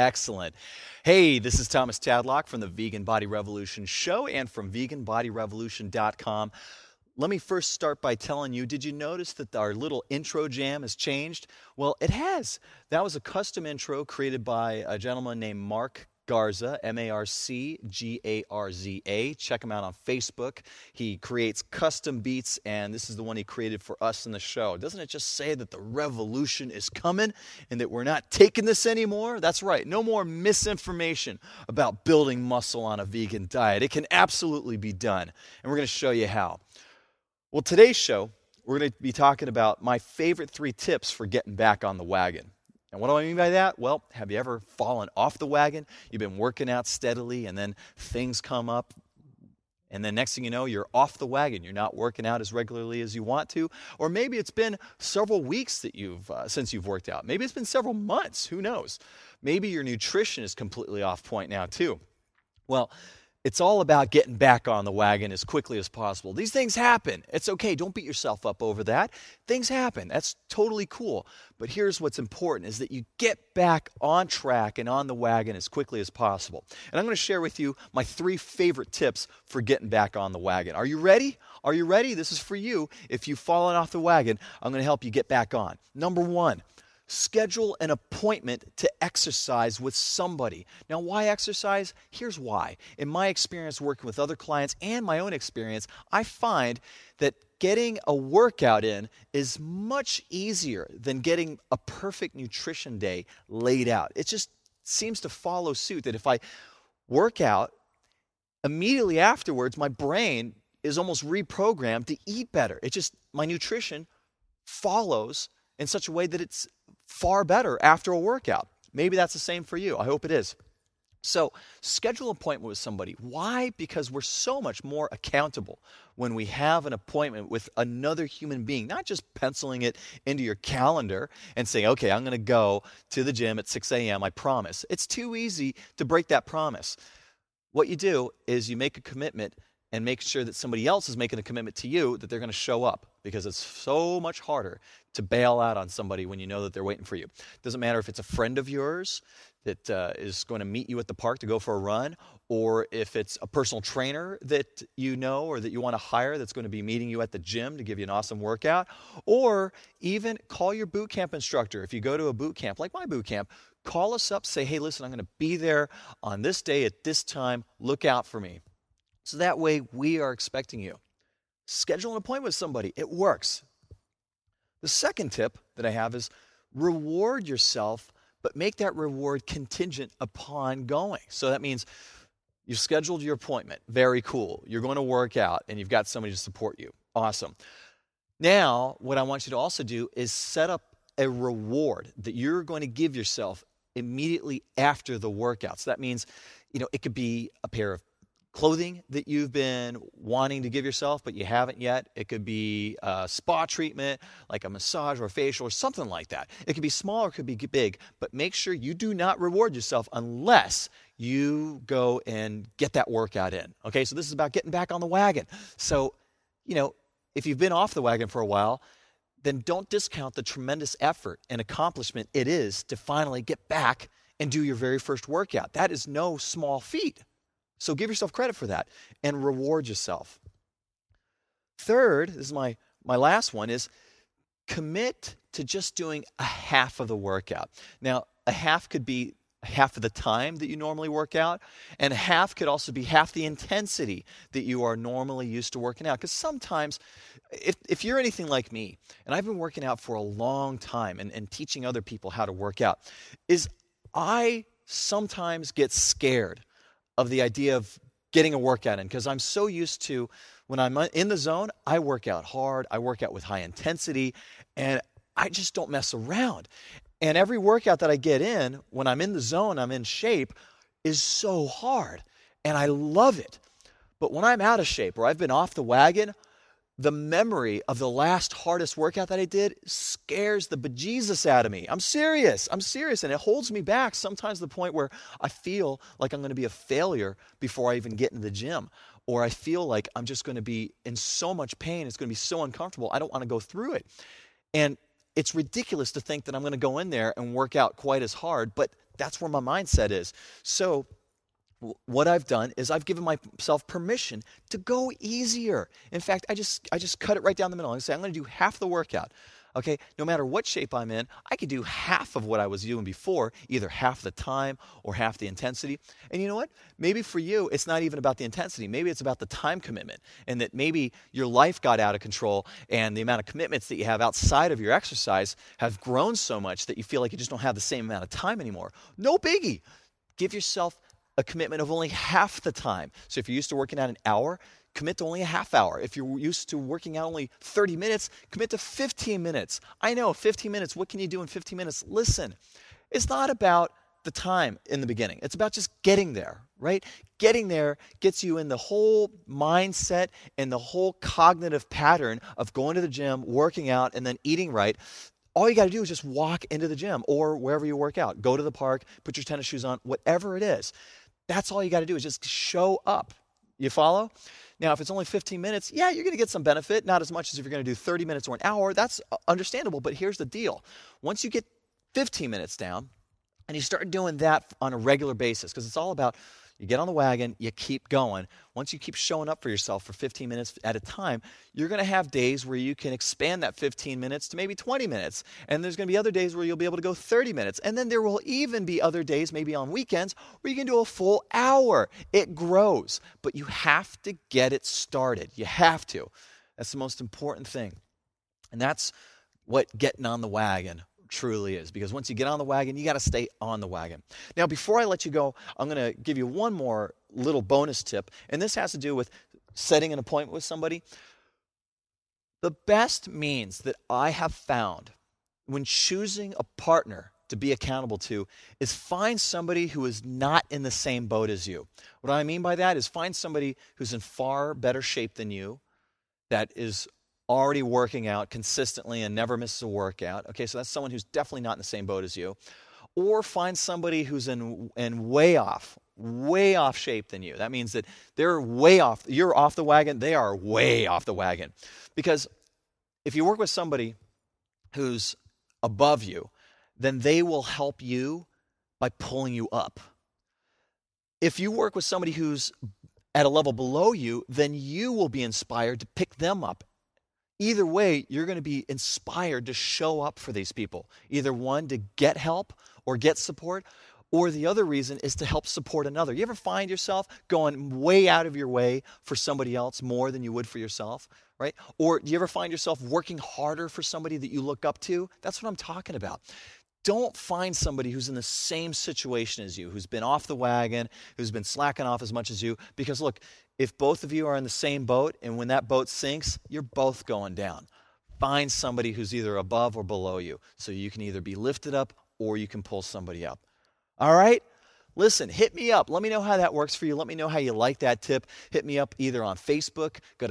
Excellent. Hey, this is Thomas Tadlock from the Vegan Body Revolution Show and from veganbodyrevolution.com. Let me first start by telling you, did you notice that our little intro jam has changed? Well, it has. That was a custom intro created by a gentleman named Mark Garza, Marcgarza. Check him out on Facebook. He creates custom beats, and this is the one he created for us in the show. Doesn't it just say that the revolution is coming and that we're not taking this anymore? That's right. No more misinformation about building muscle on a vegan diet. It can absolutely be done, and we're going to show you how. Well, today's show, we're going to be talking about my favorite 3 tips for getting back on the wagon. And what do I mean by that? Well, have you ever fallen off the wagon? You've been working out steadily, and then things come up, and then next thing you know, you're off the wagon. You're not working out as regularly as you want to. Or maybe it's been several weeks that since you've worked out. Maybe it's been several months. Who knows? Maybe your nutrition is completely off point now too. Well, it's all about getting back on the wagon as quickly as possible. These things happen. It's okay. Don't beat yourself up over that. Things happen. That's totally cool. But here's what's important is that you get back on track and on the wagon as quickly as possible. And I'm going to share with you my 3 favorite tips for getting back on the wagon. Are you ready? Are you ready? This is for you. If you've fallen off the wagon, I'm going to help you get back on. Number 1. Schedule an appointment to exercise with somebody. Now, why exercise? Here's why. In my experience working with other clients and my own experience, I find that getting a workout in is much easier than getting a perfect nutrition day laid out. It just seems to follow suit that if I work out, immediately afterwards, my brain is almost reprogrammed to eat better. My nutrition follows in such a way that it's far better after a workout. Maybe that's the same for you. I hope it is. So schedule an appointment with somebody. Why? Because we're so much more accountable when we have an appointment with another human being, not just penciling it into your calendar and saying, okay, I'm going to go to the gym at 6 a.m., I promise. It's too easy to break that promise. What you do is you make a commitment and make sure that somebody else is making a commitment to you that they're going to show up, because it's so much harder to bail out on somebody when you know that they're waiting for you. Doesn't matter if it's a friend of yours that is going to meet you at the park to go for a run, or if it's a personal trainer that you know or that you want to hire that's going to be meeting you at the gym to give you an awesome workout, or even call your boot camp instructor. If you go to a boot camp, like my boot camp, call us up, say, hey, listen, I'm going to be there on this day at this time. Look out for me. So that way we are expecting you. Schedule an appointment with somebody. It works. The second tip that I have is reward yourself, but make that reward contingent upon going. So that means you've scheduled your appointment. Very cool. You're going to work out and you've got somebody to support you. Awesome. Now, what I want you to also do is set up a reward that you're going to give yourself immediately after the workout. So that means, it could be a pair of clothing that you've been wanting to give yourself, but you haven't yet. It could be a spa treatment, like a massage or a facial or something like that. It could be small or it could be big, but make sure you do not reward yourself unless you go and get that workout in. Okay, so this is about getting back on the wagon. So, if you've been off the wagon for a while, then don't discount the tremendous effort and accomplishment it is to finally get back and do your very first workout. That is no small feat. So give yourself credit for that and reward yourself. Third, this is my last one, is commit to just doing a half of the workout. Now, a half could be half of the time that you normally work out, and a half could also be half the intensity that you are normally used to working out. Because sometimes, if you're anything like me, and I've been working out for a long time and teaching other people how to work out, is I sometimes get scared of the idea of getting a workout in, because I'm so used to, when I'm in the zone, I work out hard, I work out with high intensity, and I just don't mess around. And every workout that I get in, when I'm in the zone, I'm in shape, is so hard, and I love it. But when I'm out of shape, or I've been off the wagon, the memory of the last hardest workout that I did scares the bejesus out of me. I'm serious. And it holds me back sometimes to the point where I feel like I'm going to be a failure before I even get into the gym. Or I feel like I'm just going to be in so much pain. It's going to be so uncomfortable. I don't want to go through it. And it's ridiculous to think that I'm going to go in there and work out quite as hard, but that's where my mindset is. So what I've done is I've given myself permission to go easier. In fact, I just cut it right down the middle. I say I'm going to do half the workout. Okay, no matter what shape I'm in, I could do half of what I was doing before, either half the time or half the intensity. And you know what? Maybe for you, it's not even about the intensity. Maybe it's about the time commitment, and that maybe your life got out of control and the amount of commitments that you have outside of your exercise have grown so much that you feel like you just don't have the same amount of time anymore. No biggie. Give yourself a commitment of only half the time. So if you're used to working out an hour, commit to only a half hour. If you're used to working out only 30 minutes, commit to 15 minutes. I know, 15 minutes, what can you do in 15 minutes? Listen, it's not about the time in the beginning. It's about just getting there, right? Getting there gets you in the whole mindset and the whole cognitive pattern of going to the gym, working out, and then eating right. All you got to do is just walk into the gym or wherever you work out. Go to the park, put your tennis shoes on, whatever it is. That's all you got to do is just show up. You follow? Now, if it's only 15 minutes, yeah, you're going to get some benefit, not as much as if you're going to do 30 minutes or an hour. That's understandable, but here's the deal. Once you get 15 minutes down and you start doing that on a regular basis, because it's all about you get on the wagon, you keep going. Once you keep showing up for yourself for 15 minutes at a time, you're going to have days where you can expand that 15 minutes to maybe 20 minutes. And there's going to be other days where you'll be able to go 30 minutes. And then there will even be other days, maybe on weekends, where you can do a full hour. It grows, but you have to get it started. You have to. That's the most important thing. And that's what getting on the wagon truly is, because once you get on the wagon, you got to stay on the wagon. Now, before I let you go, I'm going to give you one more little bonus tip, and this has to do with setting an appointment with somebody. The best means that I have found when choosing a partner to be accountable to is find somebody who is not in the same boat as you. What I mean by that is find somebody who's in far better shape than you, that is already working out consistently and never misses a workout. Okay, so that's someone who's definitely not in the same boat as you. Or find somebody who's in way off shape than you. That means that they're way off. You're off the wagon. They are way off the wagon. Because if you work with somebody who's above you, then they will help you by pulling you up. If you work with somebody who's at a level below you, then you will be inspired to pick them up. Either way, you're going to be inspired to show up for these people. Either one, to get help or get support, or the other reason is to help support another. You ever find yourself going way out of your way for somebody else more than you would for yourself, right? Or do you ever find yourself working harder for somebody that you look up to? That's what I'm talking about. Don't find somebody who's in the same situation as you, who's been off the wagon, who's been slacking off as much as you, because look, if both of you are in the same boat, and when that boat sinks, you're both going down. Find somebody who's either above or below you, so you can either be lifted up or you can pull somebody up. All right? Listen, hit me up. Let me know how that works for you. Let me know how you like that tip. Hit me up either on Facebook. Go to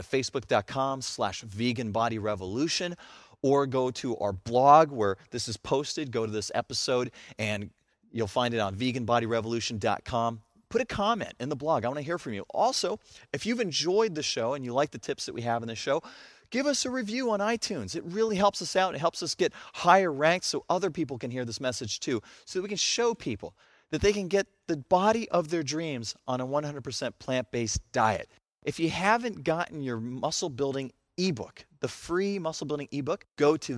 facebook.com/veganbodyrevolution, or go to our blog where this is posted. Go to this episode, and you'll find it on veganbodyrevolution.com. Put a comment in the blog. I want to hear from you. Also, if you've enjoyed the show and you like the tips that we have in the show, give us a review on iTunes. It really helps us out. It helps us get higher ranked so other people can hear this message too, so that we can show people that they can get the body of their dreams on a 100% plant-based diet. If you haven't gotten your muscle building ebook, the free muscle building ebook, go to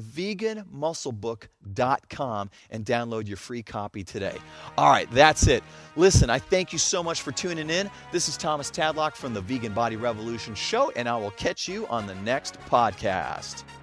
veganmusclebook.com and download your free copy today. All right, that's it. Listen, I thank you so much for tuning in. This is Thomas Tadlock from the Vegan Body Revolution Show, and I will catch you on the next podcast.